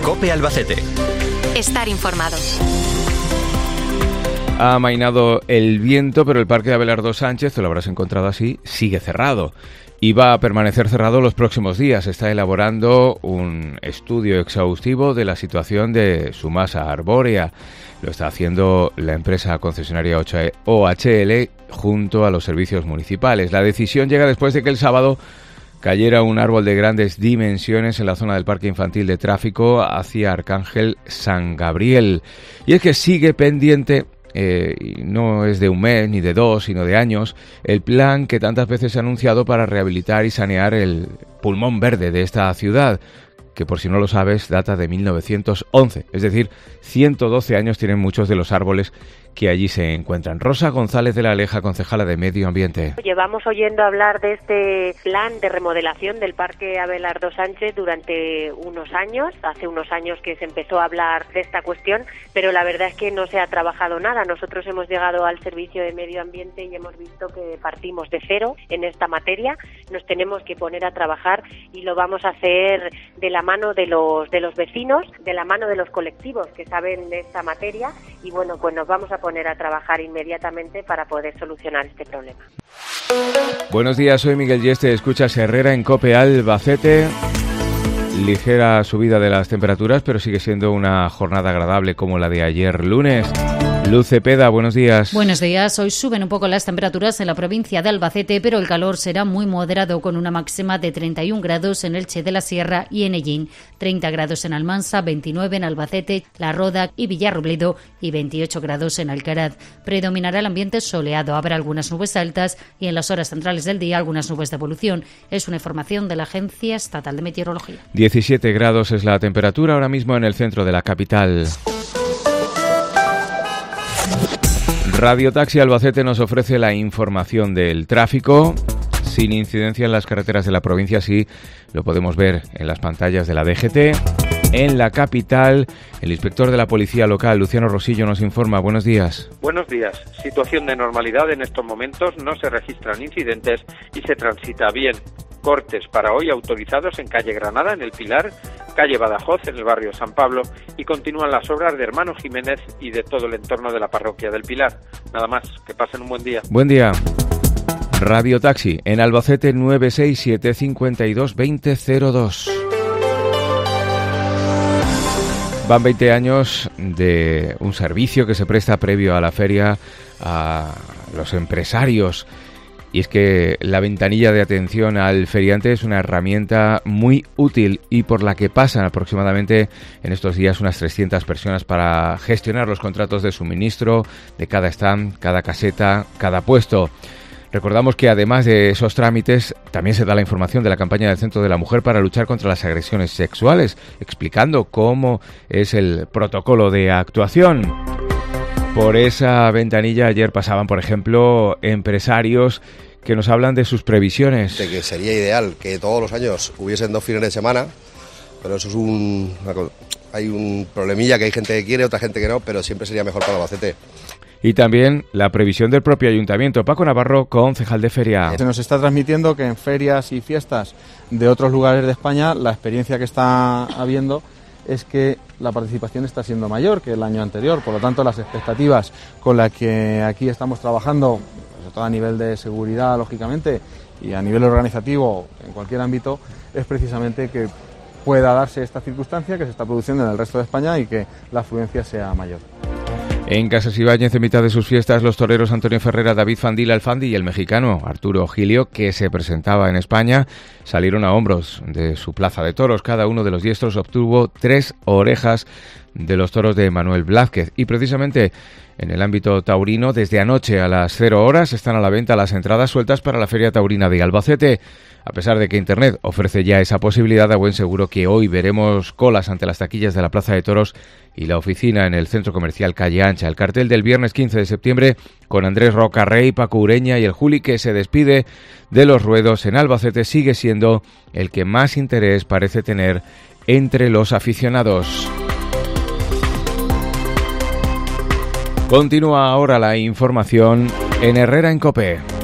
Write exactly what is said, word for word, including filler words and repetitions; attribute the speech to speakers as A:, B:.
A: COPE Albacete.
B: Estar informado.
C: Ha amainado el viento, pero el Parque de Abelardo Sánchez, te lo habrás encontrado así, sigue cerrado. Y va a permanecer cerrado los próximos días. Está elaborando un estudio exhaustivo de la situación de su masa arbórea. Lo está haciendo la empresa concesionaria O H L junto a los servicios municipales. La decisión llega después de que el sábado cayera un árbol de grandes dimensiones en la zona del Parque Infantil de Tráfico hacia Arcángel San Gabriel. Y es que sigue pendiente, eh, y no es de un mes ni de dos, sino de años, el plan que tantas veces se ha anunciado para rehabilitar y sanear el pulmón verde de esta ciudad, que por si no lo sabes data de mil novecientos once, es decir, ciento doce años tienen muchos de los árboles que allí se encuentran. Rosa González de la Aleja, concejala de Medio Ambiente.
D: Llevamos oyendo hablar de este plan de remodelación del Parque Abelardo Sánchez durante unos años, hace unos años que se empezó a hablar de esta cuestión, pero la verdad es que no se ha trabajado nada. Nosotros hemos llegado al Servicio de Medio Ambiente y hemos visto que partimos de cero en esta materia, nos tenemos que poner a trabajar y lo vamos a hacer de la mano de los, de los vecinos, de la mano de los colectivos que saben de esta materia y bueno, pues nos vamos a poner a trabajar inmediatamente para poder solucionar este problema.
C: Buenos días, soy Miguel Yeste, escuchas Herrera en COPE Albacete. Ligera subida de las temperaturas, pero sigue siendo una jornada agradable como la de ayer lunes. Luz Cepeda, buenos días.
E: Buenos días. Hoy suben un poco las temperaturas en la provincia de Albacete, pero el calor será muy moderado con una máxima de treinta y un grados en Elche de la Sierra y en Ellín, treinta grados en Almansa, veintinueve en Albacete, La Roda y Villarrobledo y veintiocho grados en Alcaraz. Predominará el ambiente soleado, habrá algunas nubes altas y en las horas centrales del día algunas nubes de evolución. Es una información de la Agencia Estatal de Meteorología.
C: diecisiete grados es la temperatura ahora mismo en el centro de la capital. Radio Taxi Albacete nos ofrece la información del tráfico sin incidencia en las carreteras de la provincia, sí lo podemos ver en las pantallas de la D G T. En la capital, el inspector de la Policía Local, Luciano Rosillo, nos informa. Buenos días.
F: Buenos días. Situación de normalidad en estos momentos, no se registran incidentes y se transita bien. Cortes para hoy autorizados en calle Granada, en el Pilar, calle Badajoz, en el barrio San Pablo, y continúan las obras de Hermano Jiménez y de todo el entorno de la parroquia del Pilar. Nada más, que pasen un buen día.
C: Buen día. Radio Taxi, en Albacete nueve seis siete cinco dos dos cero cero dos. Van veinte años de un servicio que se presta previo a la feria a los empresarios. Y es que la ventanilla de atención al feriante es una herramienta muy útil y por la que pasan aproximadamente en estos días unas trescientas personas para gestionar los contratos de suministro de cada stand, cada caseta, cada puesto. Recordamos que además de esos trámites también se da la información de la campaña del Centro de la Mujer para luchar contra las agresiones sexuales, explicando cómo es el protocolo de actuación. Por esa ventanilla ayer pasaban, por ejemplo, empresarios que nos hablan de sus previsiones.
G: De que sería ideal que todos los años hubiesen dos fines de semana, pero eso es un... hay un problemilla que hay gente que quiere, otra gente que no, pero siempre sería mejor para Albacete.
C: Y también la previsión del propio ayuntamiento. Paco Navarro, concejal de feria.
H: Se nos está transmitiendo que en ferias y fiestas de otros lugares de España la experiencia que está habiendo es que la participación está siendo mayor que el año anterior, por lo tanto las expectativas con las que aquí estamos trabajando, sobre todo a nivel de seguridad, lógicamente, y a nivel organizativo, en cualquier ámbito, es precisamente que pueda darse esta circunstancia que se está produciendo en el resto de España y que la afluencia sea mayor.
C: En Casas Ibáñez, en mitad de sus fiestas, los toreros Antonio Ferrera, David Fandil Alfandi y el mexicano Arturo Gilio, que se presentaba en España, salieron a hombros de su plaza de toros. Cada uno de los diestros obtuvo tres orejas de los toros de Manuel Blázquez. Y precisamente en el ámbito taurino, desde anoche a las cero horas están a la venta las entradas sueltas para la Feria Taurina de Albacete. A pesar de que Internet ofrece ya esa posibilidad, a buen seguro que hoy veremos colas ante las taquillas de la Plaza de Toros y la oficina en el Centro Comercial Calle Ancha. El cartel del viernes quince de septiembre con Andrés Rocarrey, Paco Ureña y el Juli que se despide de los ruedos en Albacete sigue siendo el que más interés parece tener entre los aficionados. Continúa ahora la información en Herrera en COPE.